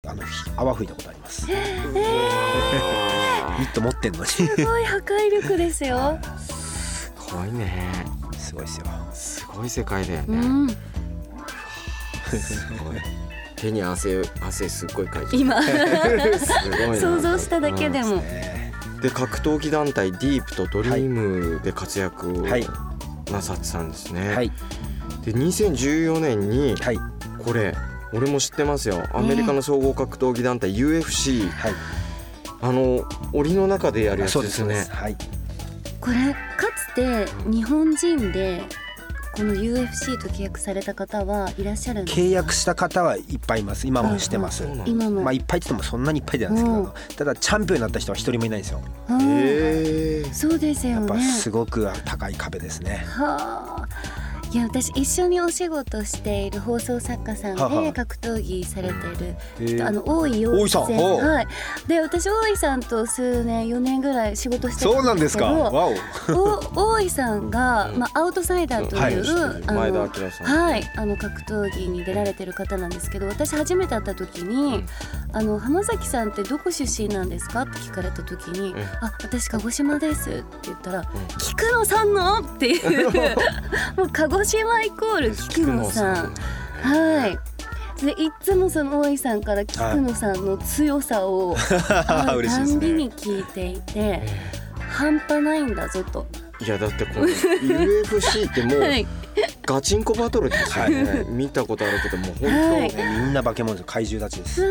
泡吹いたことあります。ミット持ってんのにすごい破壊力ですよすごいね。 すごいですよ。 すごい世界だよね、 うん、 すごい。手に汗すっごいかいてる今すごいな。 想像しただけでも、 で格闘技団体ディープとドリームで活躍をはいなさってたんですね、 はいで2014年にはいこれ俺も知ってますよ。アメリカの総合格闘技団体 UFC、 はい檻の中でやるやつそうですですね。 はいこれかつて日本人でこの UFC と契約された方はいらっしゃるんですか？ 契約した方はいっぱいいます。今もしてます。 そうなんだ。 今も、 まあいっぱいって言ってもそんなにいっぱいじゃないですけうんど、ただチャンピオンになった人は一人もいないんですよ。 うんへーそうですよやっぱね。 すごく高い壁ですね。 はあ、いや私一緒にお仕事している放送作家さんははで格闘技されてる大井大井さん先生、はい、で私大井さんと数年4年ぐらい仕事してそうなんんたですけど、 ですか。わお。 大井さんが、アウトサイダーという、 はい前田明さん、 はい、格闘技に出られてる方なんですけど、私初めて会った時に、浜崎さんってどこ出身なんですかって聞かれた時に、私鹿児島ですって言ったら、菊野さんのっていうもう鹿児島イコール菊野さん、はい。でいつもその大井さんから菊野さんの強さを会うたんびに聞いていて、半端ないんだぞと。 いやだってこの UFC ってもうはいガチンコバトルですよね、見たことあるけどもう本当、 はいみんな化け物です。怪獣たちです。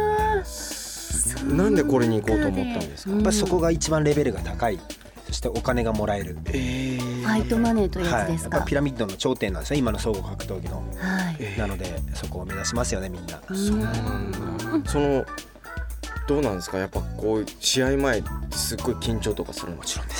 なんでこれに行こうと思ったんですか？ やっぱりそこが一番レベルが高い。そしてお金がもらえる。 ファイトマネーというやつですか？ やっぱピラミッドの頂点なんですよ。今の総合格闘技の。 はいなのでそこを目指しますよねみんな。 そうなんだ。そのどうなんですか？やっぱこう試合前ってすっごい緊張とかするの？ もちろんです。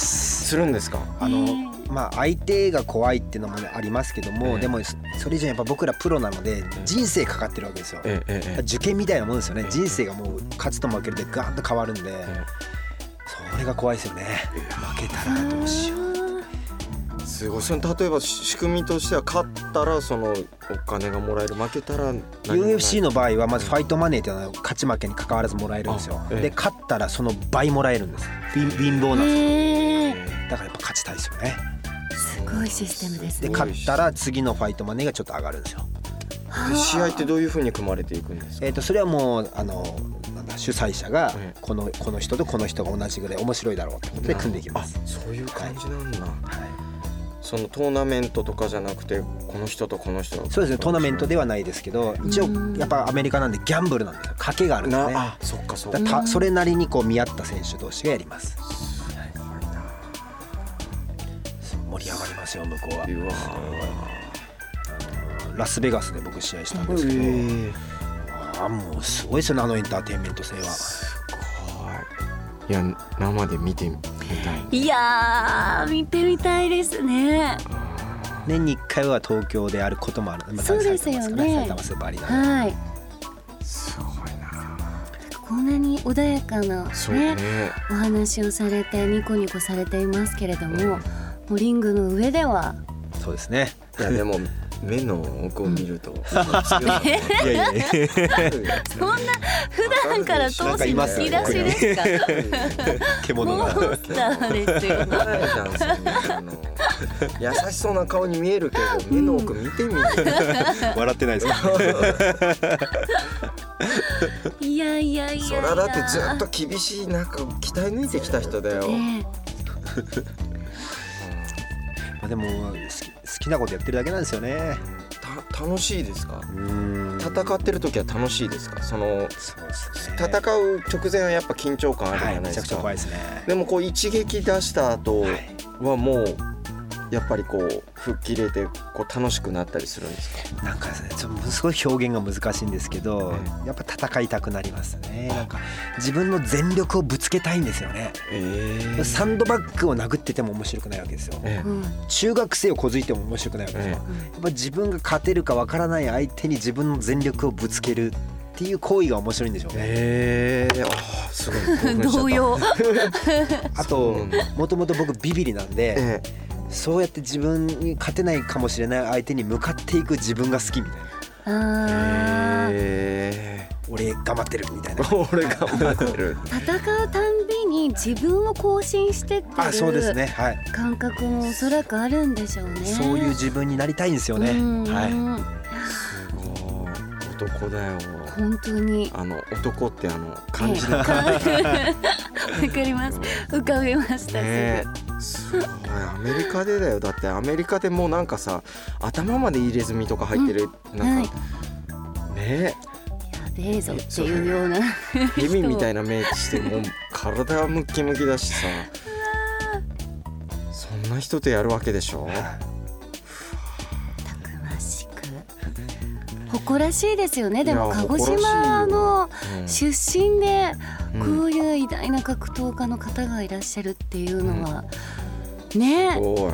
するんですか？ まあ相手が怖いっていうのもありますけども、でもそれ以上にやっぱ僕らプロなので人生かかってるわけですよ。受験みたいなもんですよね。人生がもう勝つと負けるでガーンと変わるんで、それが怖いですよね。負けたらどうしよう。 すごい。その例えば仕組みとしては勝ったらそのお金がもらえる、負けたら何もない。 UFC の場合はまずファイトマネーっていうのは勝ち負けに関わらずもらえるんですよ。で勝ったらその倍もらえるんです。ウィンボーナス。だからやっぱ勝ちたいですよね。 すごいシステムですね。 で勝ったら次のファイトマネーがちょっと上がるんですよ。 で試合ってどういう風に組まれていくんですか？ それはもう主催者がこの人とこの人が同じぐらい面白いだろうってことで組んでいきます。 そういう感じなんだ、 はい、 そのトーナメントとかじゃなくてこの人とこの人が。 そうですね。トーナメントではないですけど、一応やっぱアメリカなんでギャンブルなんですよ。賭けがあるんですね。 そっかそっか。 それなりにこう見合った選手同士がやります。盛り上がりますよ向こうは。 うわラスベガスで僕試合したんですけど、もうすごいですよね、エンターテインメント性は。 すごい。いや生で見てみたい。 いやー見てみたいですね。 年に1回は東京であることもある。 そうですよね。 埼玉スーパーアリーナ。 はい。 すごいな。 こんなに穏やかなねお話をされてニコニコされていますけれども、もうリングの上では。 そうですね。 いやでも目の奥を見ると、 いやいやそんな普段から闘志むき出しですか？ 獣がモンスターですよ。 優しそうな顔に見えるけど目の奥見てみる。 笑ってないですか？ いやいやいや。 そらだってずっと厳しい中鍛え抜いてきた人だよ。 でも好きなことやってるだけなんですよね。 楽しいですか？戦ってる時は楽しいですか？そうですね。戦う直前はやっぱ緊張感あるじゃないですか。 めちゃくちゃ怖いですね。でもこう一撃出した後はもうやっぱりこう吹っ切れてこう楽しくなったりするんですか？なんかすごい表現が難しいんですけど、やっぱ戦いたくなりますね。なんか自分の全力をぶつけたいんですよね。サンドバッグを殴ってても面白くないわけですよ。中学生をこづいても面白くないわけですよ。やっぱ自分が勝てるかわからない相手に自分の全力をぶつけるっていう行為が面白いんでしょうね。 すごい動揺。 あともともと僕ビビリなんで、そうやって自分に勝てないかもしれない相手に向かっていく自分が好きみたいな。 俺頑張ってるみたいな俺頑張ってる戦うたんびに自分を更新してってるそうですね、はい、 感覚もおそらくあるんでしょうね。 そういう自分になりたいんですよね。はい、 すごい男だよ本当に。 男って漢字のわかります、浮かびました、 ね、すごいアメリカでだよ。だってアメリカでもうなんかさ頭まで入れ墨とか入ってる、なんか、ねやべえぞっていうようなヘビみたいなメイクしてもう体はムキムキだしさそんな人とやるわけでしょ。 たくましく誇らしいですよね。でも鹿児島の出身でこういう偉大な格闘家の方がいらっしゃるっていうのは、ね、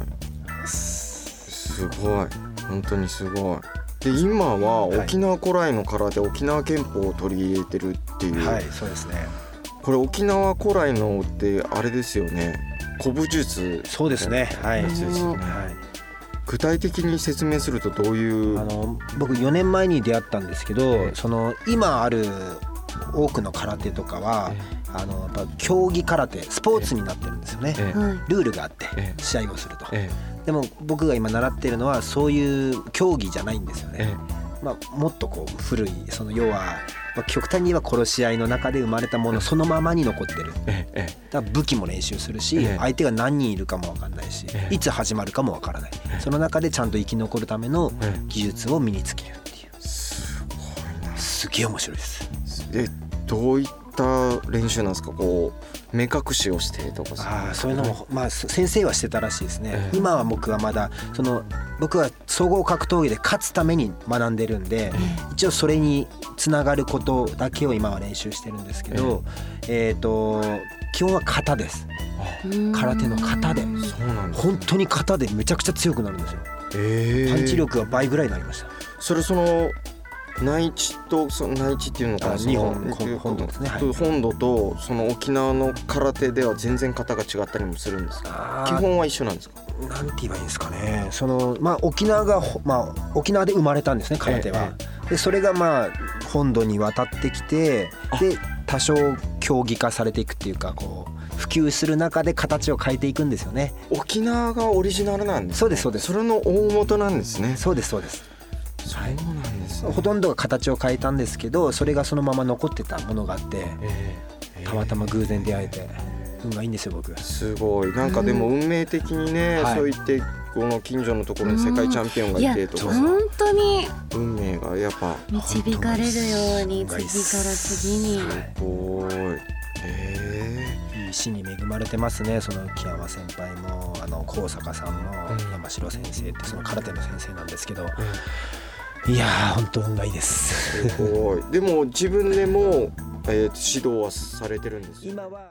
すごい本当にすごい。で今は沖縄古来の空手、沖縄拳法を取り入れてるっていう、 はい、そうですね。 これ沖縄古来のってあれですよね、古武術。 そうですね、はい、 具体的に説明するとどういう。 僕4年前に出会ったんですけど、今ある多くの空手とかはやっぱ競技空手スポーツになってるんですよね。ルールがあって試合をすると。でも僕が今習ってるのはそういう競技じゃないんですよね。もっとこう古い要は極端に言えば殺し合いの中で生まれたものそのままに残ってる。だから武器も練習するし、相手が何人いるかも分かんないし、いつ始まるかも分からない。その中でちゃんと生き残るための技術を身につけるっていう。すごいな。すげえ面白いです。 どういった練習なんですか。こう目隠しをしてとか。 そういうのも先生はしてたらしいですね。今は僕はまだ僕は総合格闘技で勝つために学んでるんで、一応それにつながることだけを今は練習してるんですけど、基本は型です。空手の型で、本当に型でめちゃくちゃ強くなるんですよ。パンチ力が倍ぐらいになりました。 それ内地と内地っていうのかな、 日本本土ですね。 本土と沖縄の空手では全然型が違ったりもするんですか。基本は一緒なんですか。 なんて言えばいいんですかね。沖縄が沖縄で生まれたんですね、空手は。でそれが本土に渡ってきて、で多少競技化されていくっていうか、こう普及する中で形を変えていくんですよね。 沖縄がオリジナルなんですね。 そうですそうです。 それの大元なんですね。 そうですそうです。 そうなんですね。 ほとんどが形を変えたんですけど、それがそのまま残ってたものがあって、たまたま偶然出会えて運がいいんですよ僕。 すごい。なんかでも運命的にね、そう言ってこの近所のところに世界チャンピオンがいてとか、 本当に運命がやっぱ導かれるように次から次に。 すごい。 いい師に恵まれてますね。木山先輩も高坂さんも山城先生って空手の先生なんですけど、いやー本当運がいいです。 すごい。でも自分でも指導はされてるんですよ。 今は